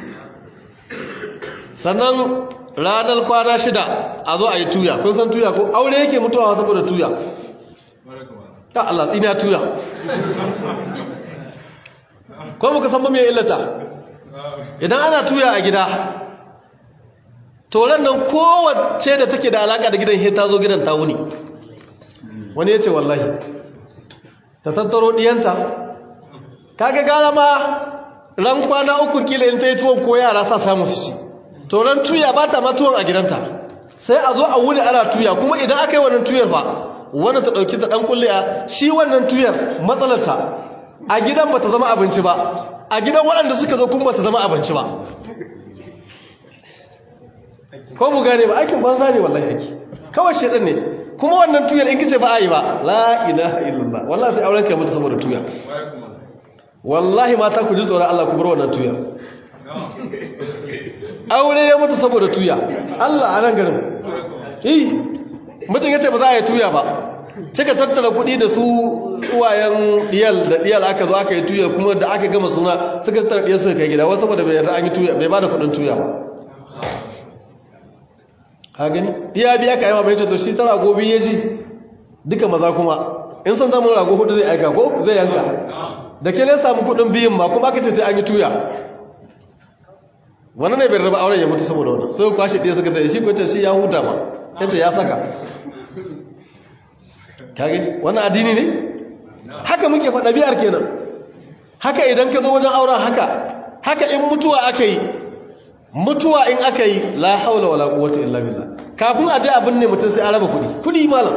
sannan ranar kwana shida a zo a yi tuya kun san tuya ko aure yake mutuwa saboda tuya ta Allah ina tuya ko muka san ba mai illata idan ana tuya a gida toron nan kowace da take da alaka da gidan he ta zo gidan ta wuni wani ya ce wallahi ta tattaro diyanta kaga gara ma ran kwana uku kila in ta yi tuwon ko yara sa samu su ci to ran tuya ba ta matuwan a gidanta sai a zo a wuni ana tuya kuma idan aka yi wannan tuyar ba wannan ta ɗauki ta ɗan kulle a shi wannan tuyar matsalarta a gidan ba ta zama abinci ba a gidan waɗanda suka zo kuma ba ta zama abinci ba ko mu gane ba aikin banza ne wallahi yake kawai shedan ne kuma wannan tuyar in kice ba a yi ba la ilaha illallah wallahi sai auren ka mutu saboda tuya wallahi mata ku ji tsoron Allah ku bar wannan tuyar aure ya mutu saboda tuya Allah a nan garin eh mutum yace ba za a yi tuya ba cika tattara kuɗi da su uwayen diyal da diyal aka zo aka yi tuya kuma da aka gama suna suka tattara diyal suka kai gida wasu saboda bai yarda an yi tuya bai bada kuɗin tuya ba ha gani diya biya ka yi ma bai ce to shi tara gobe ya ji duka maza kuma in san zama rago hudu zai aika ko zai yanka da ke ne samu kuɗin biyun ma kuma aka ce sai an yi tuya wani ne bai raba auren ya mutu saboda wannan sai kwashe ɗaya suka tsaye shi ko ce shi ya huta ma ya ce ya saka kage wannan addini ne haka muke faɗa biyar kenan haka idan ka zo wajen auren haka haka in mutuwa aka yi mutuwa in aka yi la haula wala quwwata illa billah kafin a je abin ne mutum sai an raba kuɗi kuɗi malam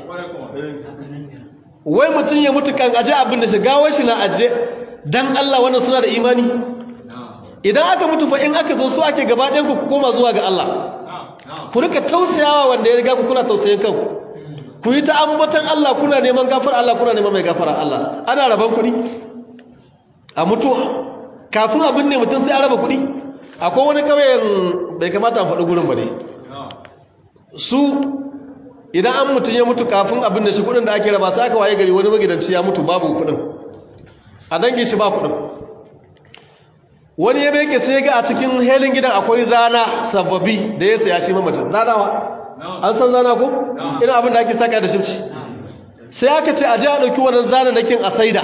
wai mutum ya mutu kan aje abin da shigawar shi na aje dan Allah wannan suna da imani idan aka mutu fa in aka zo su ake gaba ɗayan ku koma zuwa ga Allah ku rika tausayawa wanda ya riga ku kuna tausayin kanku ku yi ta ambatan Allah kuna neman gafara Allah kuna neman mai gafara Allah ana raban kuɗi a mutuwa kafin abin ne mutum sai an raba kuɗi akwai wani ƙauyen bai kamata a faɗi gurin ba ne su idan an mutum ya mutu kafin abin da shi kuɗin da ake raba sai aka waye gari wani magidanci ya mutu babu kuɗin a dangin shi ba kuɗin wani ya beke sai ga a cikin helin gidan akwai zana sababbi da ya saya shi mamacin zanawa an san zana ko ina abin da ake saka da shimci sai aka ce a ji a ɗauki wannan zana na kin a saida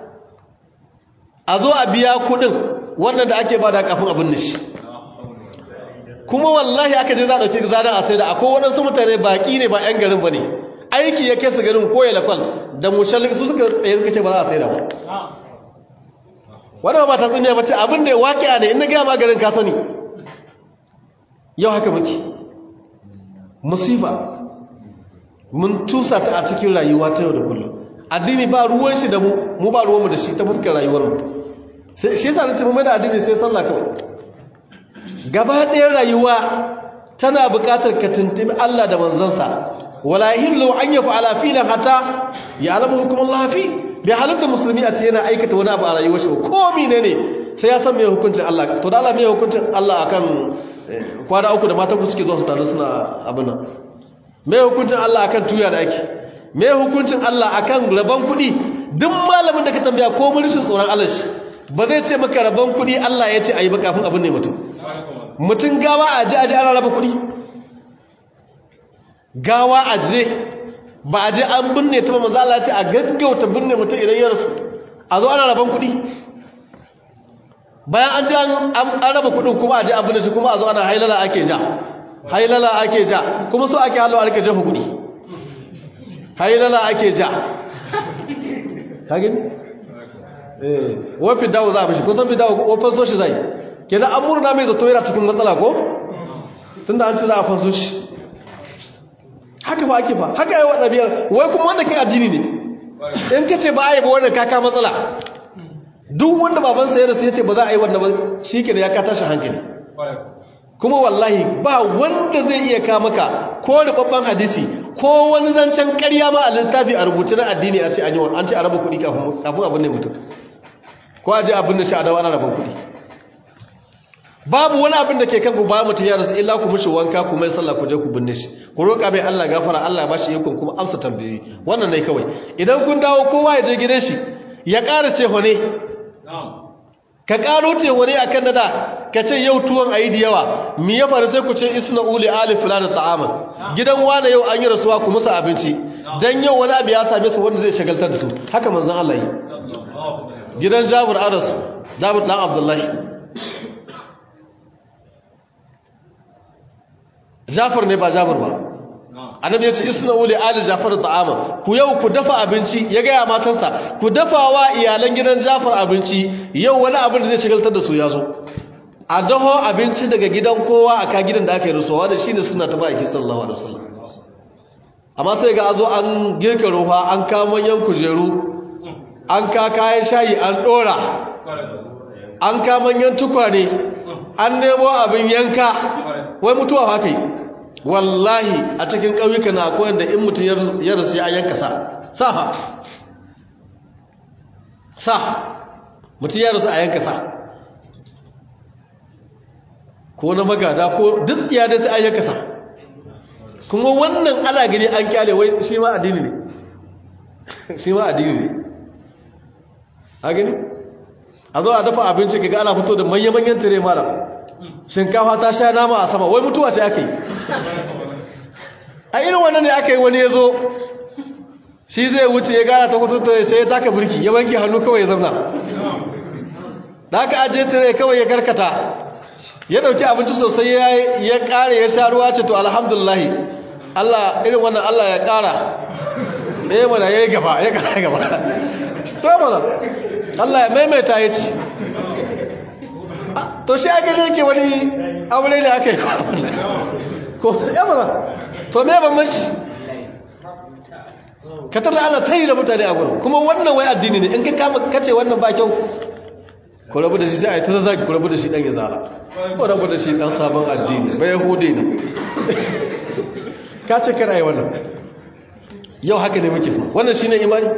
a zo a biya kuɗin wannan da ake bada kafin abin da shi kuma wallahi aka je za a ɗauki zana a saida akwai waɗansu mutane baƙi ne ba 'yan garin ba ne aiki ya kai su garin koya lakwal da mushallin su suka tsaye suka ce ba za a saida ba wadda ba ta tsinya ba ce abin da ya waƙiya ne in na gaya maganin ka sani yau haka muke musifa mun tusa ta a cikin rayuwa ta yau da kullum addini ba ruwan shi da mu mu ba ruwanmu da shi ta fuskar rayuwarmu shi yasa na ce mu mai da addini sai sallah kawai gaba ɗaya rayuwa tana buƙatar ka tuntubi Allah da manzansa wala hillu an yaf'ala filan hatta ya'lamu hukmullahi fi bai halitta musulmi a ce yana aikata wani abu a rayuwar shi ko mine ne sai ya san mai hukuncin Allah to da Allah mai hukuncin Allah akan kwana uku da matan ku suke zuwa su taru suna abin nan mai hukuncin Allah akan tuya da ake mai hukuncin Allah akan rabon kuɗi duk malamin da ka tambaya ko murishin tsoron Allah shi ba zai ce maka rabon kuɗi Allah ya ce ayi ba kafin abin ne mutum mutum gawa a je a je ana raba kuɗi gawa a je ba a je an binne ta ba manzo Allah ce a gaggauta binne mutum idan ya rasu a zo ana raban kuɗi bayan an je an raba kuɗin kuma a je an binne shi kuma a zo ana hailala ake ja hailala ake ja kuma so ake hallo ake jefa kuɗi hailala ake ja kagin eh wafi dawo za a bishi ko san fi dawo ko fanso shi zai kenan an murna mai zato yana cikin matsala ko tunda an ce za a fanso shi haka ba ake ba haka yi wa ɗabiyar wai kuma wanda kai addini ne in ka ce ba a yi ba wanda kaka matsala duk wanda babansa ya rasu ya ce ba za a yi wanda ba shi ke da ya ka tashi hankali kuma wallahi ba wanda zai iya ka maka ko rubabban hadisi ko wani zancen ƙarya ma a littafi a rubuce na addini a ce an yi an ce a raba kuɗi kafin abin ne mutum ko a je abin da shi a dawa ana raban kuɗi babu wani abin da ke kan ku ba mutum ya rasu illa ku mushi wanka ku mai sallah ku je ku binne shi ku roƙa mai Allah gafara Allah ba shi yakun kuma amsa tambayoyi wannan ne kawai idan kun dawo kowa ya je gidan shi ya ƙara ce hone ka ƙaro ce hone akan nada ka ce yau tuwon ayi da yawa mi ya faru sai ku ce isna uli ali fulan ta'ama gidan wani yau an yi rasuwa ku musu abinci dan yau wani abu ya same su wanda zai shagaltar da su haka manzon Allah yi gidan Jabir an rasu Jabir dan Abdullahi Jafar ne ba Jabir ba annabi ya ce isna'u li ali Jafar ta'ama ku yau ku dafa abinci ya ga ya matansa ku dafa wa iyalan gidan Jafar abinci yau wani abin da zai shigaltar da su ya zo a daho abinci daga gidan kowa a ka gidan da aka yi rusuwa da shi ne suna ta ba'aiki sallallahu alaihi wasallam amma sai ga azo an girka rufa an kama manyan kujeru an ka kayan shayi an dora an kama manyan tukwane an nemo abin yanka wai mutuwa haka yi wallahi a cikin ƙauyuka na akwai da in mutum ya rasu ya yanka sa sa fa sa mutum ya rasu a yanka sa ko na magada ko duk tsiya da sai an yanka sa kuma wannan ana gani an kyale wai shi ma addini ne shi ma addini ne a gani a zo a dafa abinci kaga ana fito da manya-manyan tire mala shinkafa ta sha nama a sama wai mutuwa ce aka yi a irin wannan ne aka yi wani ya zo shi zai wuce ya gara ta kuturta sai ya taka birki ya banki hannu kawai ya zauna da aka ajiye tire kawai ya karkata ya dauki abinci sosai ya kare ya sha ruwa ce to alhamdulillah Allah irin wannan Allah ya kara eh mana yayi gaba ya kara gaba to mana Allah ya maimaita ya ci to shi aka ne yake wani aure ne aka yi ko ya mana to me ban mashi ka tarda Allah tayi da mutane a gurin kuma wannan wai addini ne in ka kama kace wannan ba kyau ko rabu da shi sai ai ta zaki ko rabu da shi dan izala ko rabu da shi dan sabon addini ba yahudi ne ka ce kar ai wannan yau haka ne muke wannan shine imani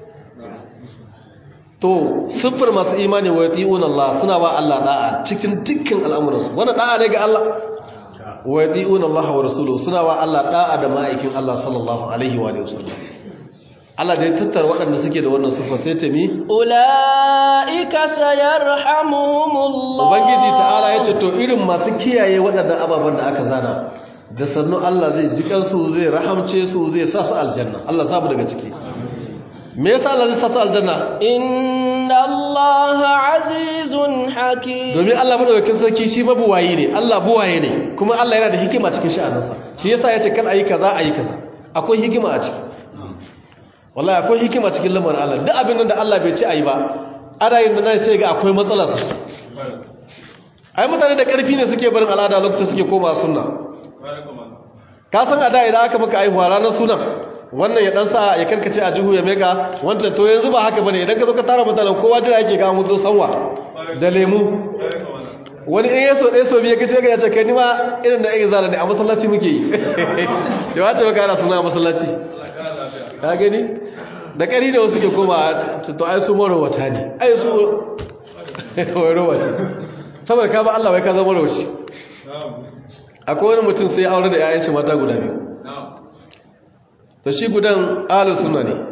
to sifar masu imani wa yati'una Allah suna ba Allah da'a cikin dukkan al'amuransu wannan da'a ne ga Allah wa yati'una Allah wa rasuluhu suna ba Allah da'a da ma'aikin Allah sallallahu alaihi wa sallam Allah da ya tattara waɗanda suke da wannan sifa sai ta mi ulaika sayarhamuhumullah ubangiji ta'ala yace to irin masu kiyaye waɗannan ababen da aka zana da sannu Allah zai ji kansu zai rahamce su zai sa su aljanna Allah sabu daga ciki me yasa Allah zai sa su aljanna inna Allaha azizun hakim domin Allah madaukakin sarki shi mabuwayi ne Allah buwaye ne kuma Allah yana da hikima cikin sha'aninsa shi yasa yace kan ayi kaza ayi kaza akwai hikima a ciki wallahi akwai hikima cikin lamarin Allah duk abin da Allah bai ci ayi ba ana yin da sai ga akwai matsala su ai mutane da karfi ne suke barin al'ada lokacin suke koma sunna ka san a da idan aka maka aihuwa ranar sunan wannan ya dan sa ya karkace a jihu ya meka wancan to yanzu ba haka bane idan ka zo ka tara mutanen kowa jira yake ga mu zo sanwa da lemu wani in yaso dai so biye kace ga ya ce kai ni ma irin da ai zara ne a masallaci muke yi da wace baka ana suna a masallaci ka gani da kari da wasu ke koma to ai su moro wata ne ai su waro wata saboda ka ba Allah wai ka zama roshi akwai wani mutum sai aure da yayan shi mata guda biyu to shi gudan ahlus sunna ne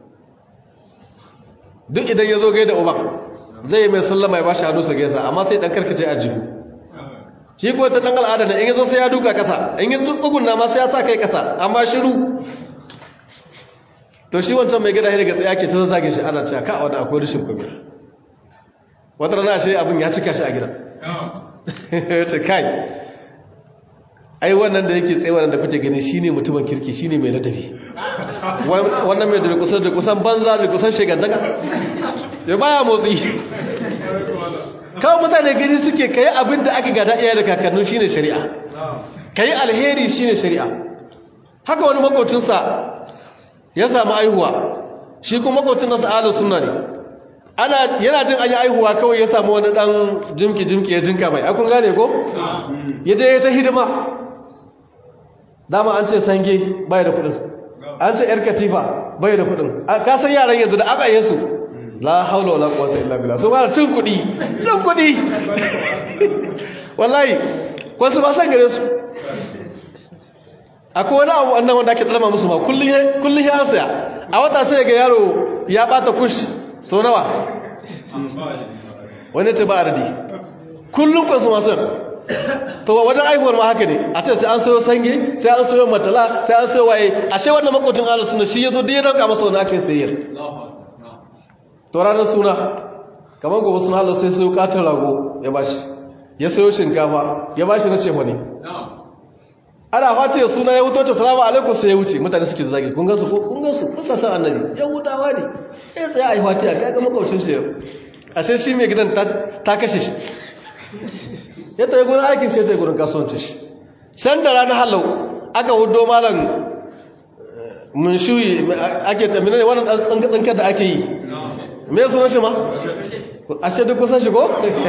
duk idan ya zo gaida uban zai mai sallama ya bashi hannu sa gaisa amma sai dan karkace a jihu shi ko ta dan al'ada ne in yazo sai ya duka kasa in ya tsugunna ma sai ya sa kai kasa amma shiru to shi wancan mai gida daga tsaye ake ta zage shi ana cewa ka wanda akwai rishin kuma wata rana shi abin ya cika shi a gidan ta kai ai wannan da yake tsaye wannan da kuke gani shine mutumin kirki shine mai ladabi wannan mai da kusan da kusan banza da kusan shegantaka ya baya motsi kawai mutane gani suke kai abin da aka gada iyaye da kakannin shine shari'a kai alheri shine shari'a haka wani makocinsa ya samu aihuwa shi kuma makocin nasa ahlus sunna ne ana yana jin ayi aihuwa kawai ya samu wani dan jimki jimki ya jinka mai akun gane ko ya je ta hidima dama an ce sange bai da kudin an ce yar katifa bai da kudin ka san yaran yanzu da aka yi su la haula wala quwwata illa billah su fara cin kudi cin kudi wallahi wasu ba san gare su akwai wani abu annan wanda ake tsarama musu ma kullum ya saya a wata sai ga yaro ya bata kush so nawa wani ce ba ardi kullum kwansu masu to wajen aihuwar ma haka ne a ce sai an sayo sange sai an sayo matala sai an sayo waye ashe wannan makotin ala suna shi ya zo da ya dauka masa wani aka yi sayar to ranar suna kamar gobe suna halar sai sayo katon rago ya bashi ya sayo shinkafa ya bashi na ce wani ana fatiya suna ya wuto ce salamu alaikum sai ya wuce mutane suke da zagi kun gansu ko kun gansu ba sa san annabi ya wutawa ne eh sai ai fatiya ga ga makaucin shi ashe shi mai gidan ta ta kashe shi ya tayi gurin aikin sai tayi gurin kasuwanci shi san da ranar halau aka hudo malam mun shuyi ake tamina ne wannan dan tsanka tsanka da ake yi me sunan shi ma ashe duk kusan shi ko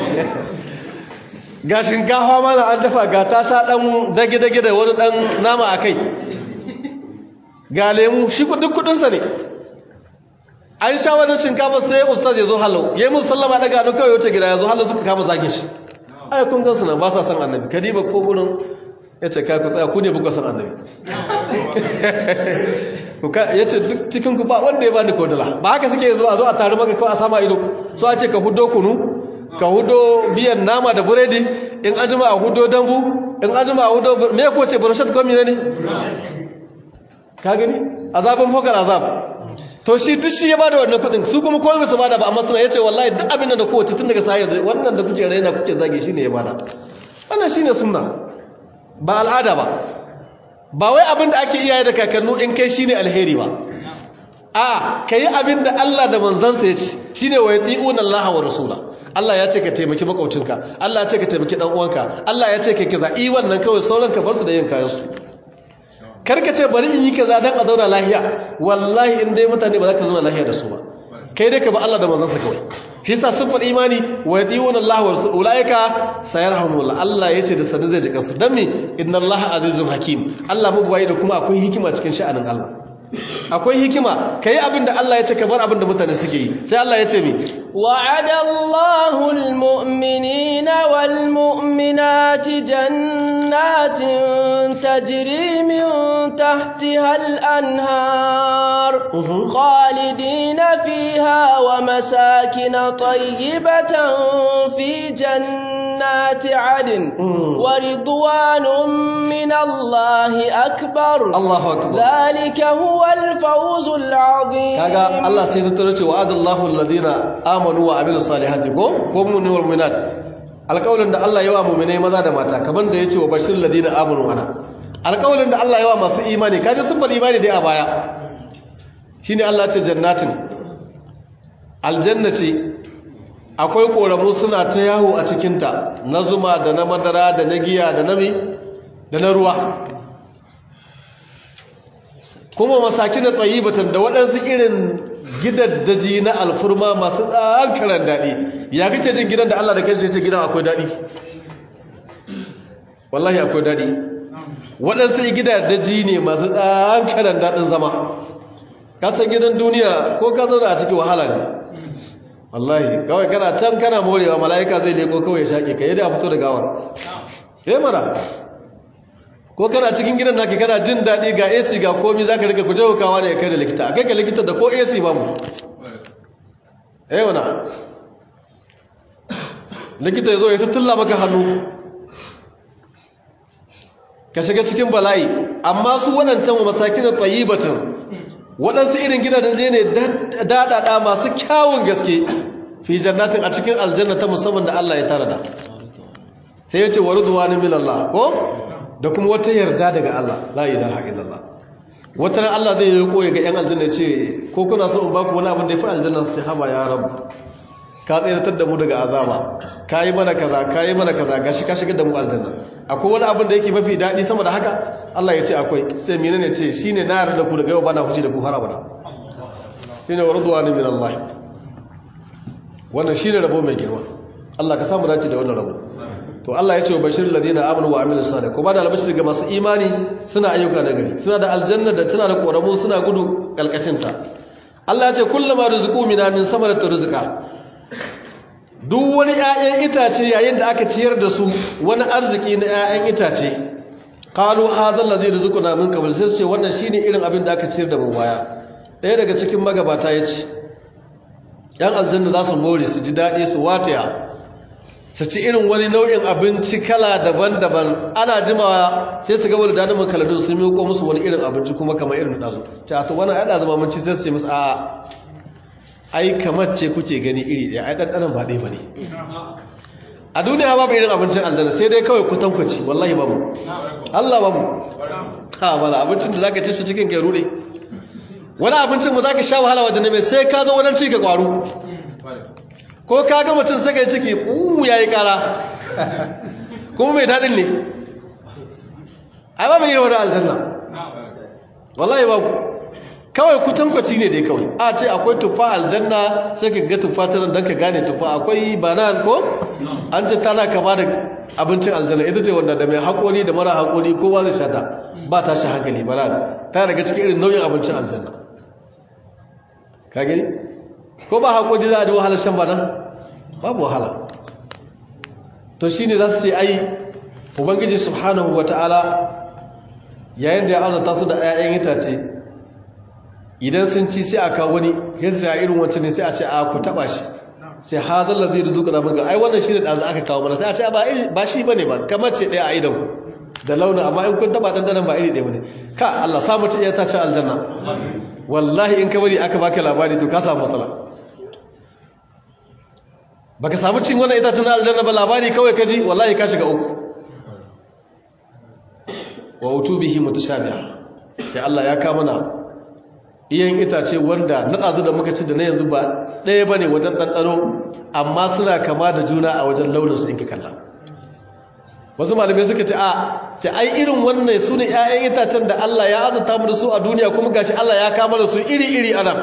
ga shinkafa mana an dafa ga ta sha dan dage-dage da wani dan nama a kai ga lemu shi duk kudinsa ne an sha wani shinkafa sai ustaz ya zo halau ya yi musu sallama daga hannu kawai wuce gida ya zo halau suka kama zagin shi ai kun gansu nan ba sa san annabi kadiba ko gurin ya ce ka ku tsaya ku ne buka san annabi ya ce duk cikin ku ba wanda ya ba ni kodala ba haka suke zuwa zo a tare maka kawai a sama ido so a ce ka hudo kunu ka hudo biyan nama da buredi in an jima a hudo dambu in an jima a hudo me ko ce burushat ko mine ne ka gani azabin fokar azab to shi duk shi ya bada wannan kudin su kuma komai su bada ba amma suna yace wallahi duk abin da kowace tun daga sai wannan da kuke raina kuke zage shine ya bada wannan shine sunna ba al'ada ba ba wai abin da ake iyaye da kakannu in kai shine alheri ba a kai abin da Allah da manzansa ya ce shine wa yati'una Allah wa rasula Allah ya ce ka taimaki makaucinka Allah ya ce ka taimaki dan uwanka Allah ya ce ka kiza i wannan kawai sauran ka bar su da yin kayan su karka ce bari in yi kaza dan a zauna lahiya wallahi in dai mutane ba za ka zauna lahiya da su ba kai dai ka ba Allah da manzansa kawai shi yasa sun faɗi imani wa yati'una Allah wa rasul ulaika sayarhamullah Allah yace da sanin zai jika su dan me inna Allah azizun hakim Allah mubwayi da kuma akwai hikima cikin sha'anin Allah akwai hikima kai abin da Allah ya ce ka bar abin da mutane suke yi sai Allah ya ce mi wa'ada Allahu al-mu'minina wal-mu'minati jannatin tajri min tahtiha al-anhar khalidina fiha wa masakin tayyibatan fi jannati 'adn wa ridwanun min Allah akbar Allahu akbar dhalika huwa الفوز العظيم kaga Allah sai ya tsoro cewa adallahu alladhina amanu wa amilus salihati ko ko mu'minun wal mu'minat alƙawlin da Allah yawa mu'minai maza da mata kaman da yace wa bashirul ladina amanu ana alƙawlin da Allah yawa masu imani kaji sun bar imani dai a baya shine Allah ce jannatin aljannati akwai koramu suna ta yawo a cikin ta na zuma da na madara da na giya da na mi da na ruwa kuma masakin da tsayibatan da waɗansu irin gidaddaji na alfurma masu ɗankaran daɗi ya kake jin gidan da Allah da kanshi ya ce gidan akwai daɗi wallahi akwai daɗi waɗansu gidaddaji ne masu ɗankaran daɗin zama kasan gidan duniya ko ka zauna a cikin wahala ne wallahi kawai kana can kana morewa mala'ika zai leko kawai ya shaƙe ka yadda a fito da gawar ya mara ko kana cikin gidan naki kana jin daɗi ga A C ga komi za ka rika ku jaukawa da ya kai da likita a kai ka likita da ko A C ba mu eh wana likita ya zo ya tuttulla maka hannu ka shiga cikin bala'i amma su waɗancan wa masakin tsayibatin waɗansu irin gidajen ne daɗaɗa masu kyawun gaske fi jannatin a cikin aljanna ta musamman da Allah ya tara da sai ya ce wa ridwanin min Allah ko da kuma wata yarda daga Allah la ilaha illallah wata ran Allah zai yi koyi ga yan aljanna ce ko kuna so in ba ku wani abin da yafi aljanna su ce haba ya rabb ka tsiratar da mu daga azaba kai mana kaza kai mana kaza gashi ka shigar da mu aljanna akwai wani abin da yake mafi dadi sama da haka Allah ya ce akwai sai menene ce shine na yarda da ku daga yau bana huji da ku har abada shine ridwanu min Allah wannan shine rabo mai girma Allah ka samu dace da wannan rabo to Allah ya ce wa bashir ladina amanu wa amilus salih ko ba da albashir ga masu imani suna ayyuka na gari suna da aljanna da tana da koramu suna gudu kalkacin ta Allah ya ce kullama rizqu mina min samarati rizqa duk wani ƴaƴan itace yayin da aka ciyar da su wani arziki na ƴaƴan itace qalu hadha alladhi rizquna min qabl sai ce wannan shine irin abin da aka ciyar da mu baya ɗaya daga cikin magabata yace yan aljanna za su more su ji dadi su wataya su ci irin wani nau'in abinci kala daban-daban ana jimawa sai su ga wani danin makaladun sun miƙo musu wani irin abinci kuma kamar irin ɗazu ta to wani aida zama mun ci sai su ce musu a ai kamar ce kuke gani iri ɗaya ai ɗanɗanan ba ɗaya ba ne a duniya babu irin abincin aljanna sai dai kawai kwatankwaci wallahi babu Allah babu ha bala abincin da zaka ci shi cikin gairu ne wani abincin mu zaka sha wahala wajen mai sai ka zo wajen ci ka kwaru ko ka ga mutum saka ciki uwu yayi kara kuma mai daɗin ne ai ba mai yi wani aljanna wallahi ba ku kawai kucankwaci ne dai kawai a ce akwai tufa aljanna sai ka ga tufa ta nan don ka gane tufa akwai banan ko an ce tana kama da abincin aljanna ita ce wanda da mai haƙori da mara haƙori kowa zai shata ba ta shi hankali banan ta daga cikin irin nau'in abincin aljanna ka gani ko ba haƙori za a da wahalar shan banan babu wahala to shi ne za su ce ai ubangiji subhanahu wa ta'ala yayin da ya azata su da 'ya'yan itace idan sun ci sai aka wani yanzu ya irin wancan ne sai a ce a ku taba shi sai hazal ladhi rizqana min ga ai wannan shine da aka kawo mana sai a ce ba ba shi bane ba kamar ce daya a idan da launa amma in kun taba dandanan ba iri daya bane ka Allah samu ce ya ta ci aljanna wallahi in ka bari aka baka labari to ka samu matsala baka samu cin wannan itacen aljanna ba labari kawai kaji wallahi ka shiga uku wa utubihi mutashabiha sai Allah ya ka mana iyan itace wanda na ɗazu da muka ci da na yanzu ba ɗaya ba ne wajen ɗanɗano amma suna kama da juna a wajen launinsu in ka kalla wasu malamai suka ce a ce ai irin wannan su ne ‘ya'yan itacen da Allah ya azata mu da su a duniya kuma gashi Allah ya kama da su iri-iri a nan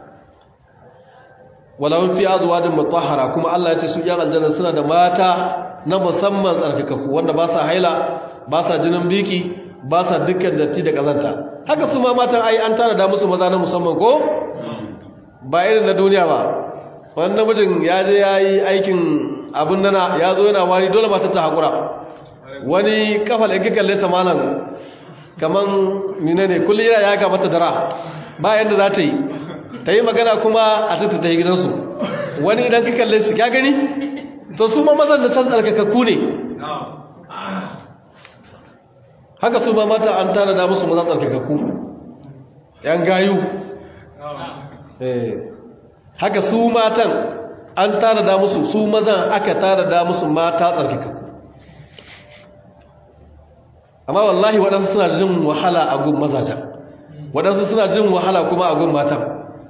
walawun fi azuwa da mutahara kuma Allah ya ce su ‘yan aljanna suna da mata na musamman tsarkakaku wanda ba sa haila ba sa jinin biki ba sa dukkan datti da ƙazanta haka su ma matan ai an tanada musu maza na musamman ko ba irin na duniya ba wani namijin ya je ya yi aikin abin nana ya zo yana wari dole mata ta haƙura wani kafal in kalle ta malam kaman mine ne kullum yana ya ga mata dara ba yadda za ta yi ta yi magana kuma a tattata ta yi gidansu wani idan ka kalle shi ya gani to su ma mazan da can tsarkakakku ne haka su ma mata an tanada musu maza tsarkakakku yan gayu haka su matan an tanada musu su mazan aka tanada musu mata tsarkakakku amma wallahi waɗansu suna jin wahala a gun mazajen waɗansu suna jin wahala kuma a gun matan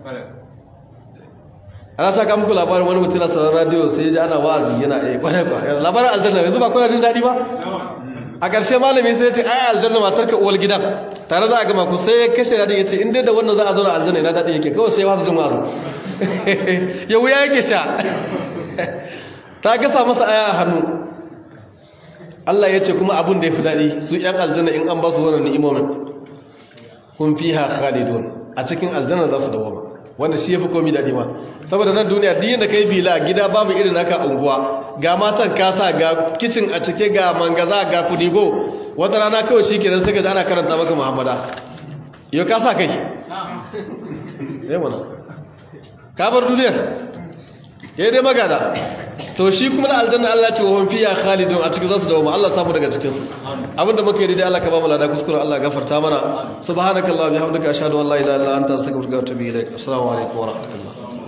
ana saka muku labarin wani mutum na sauran radiyo sai ya ji ana wa'azi yana a kwanar kwa labarin aljanna yanzu ba kuna jin daɗi ba a ƙarshe malami sai ya ce ai aljanna matar ka uwar gidan tare za a gama ku sai ya kashe radin ya ce in dai da wannan za a zauna aljanna ina daɗi yake kawai sai ya wasu jin wa'azi ya wuya yake sha ta gasa masa aya a hannu Allah ya ce kuma abin da ya fi daɗi su ‘yan aljanna in an ba su wannan ni'imomin kun fi ha khalidun a cikin aljanna za su dawoma wanda shi ya fi komi daɗi ma saboda nan duniya duk yadda kai bila gida babu irin naka unguwa ga matan kasa ga kicin a cike ga mangaza ga kudigo wata rana kawai shi kenan sai ga ana karanta maka muhammada yau ka sa kai ya mana kabar duniyar ya dai magana to shi kuma na aljanna Allah ce wa hum fiya khalidun a cikin zasu dawo mu Allah samu daga cikin su abinda muke yi dai Allah ka ba mu lada kuskure Allah gafarta mana subhanakallah bihamdika ashhadu an la ilaha illa anta astaghfiruka wa atubu ilaik assalamu alaikum wa rahmatullah